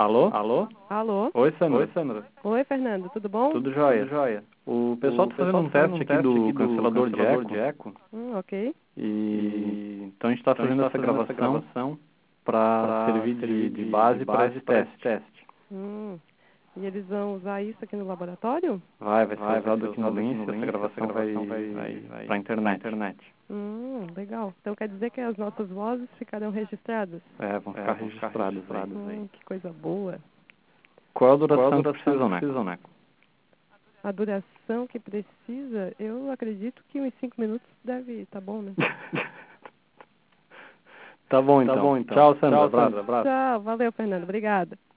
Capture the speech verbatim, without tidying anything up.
Alô? Alô? Alô? Oi, Sandra. Oi, Sandra. Oi, Fernando. Tudo bom? Tudo jóia? Tudo jóia. O pessoal O está fazendo pessoal um tá fazendo teste um aqui teste do aqui do cancelador de cancelador eco de eco. Hum, ok. e E então a gente está então a gente fazendo está essa fazendo essa gravação gravação para para servir servir de, de de, de base para esse base para esse teste. teste. Hum. E eles vão usar isso aqui no laboratório? Vai, vai ser Vai, vai usado ser aqui no usado aqui Lince no e essa Lince, essa gravação gravação vai, vai, vai vai para a para a internet. internet. Hum, legal. Então quer dizer que as nossas vozes ficarão registradas? É, vão É, ficar vão ficar registradas aí. registradas aí. Hum, que coisa boa. Qual é a Qual é a duração que duração que precisam, né? precisam, né? A duração que precisa, eu acredito que uns cinco minutos deve estar bom, né? Tá bom Tá então. bom, então. Tchau, Sandra. Tchau, Abraço. Sandra. Abraço. Tchau. Valeu, Fernando. Obrigada.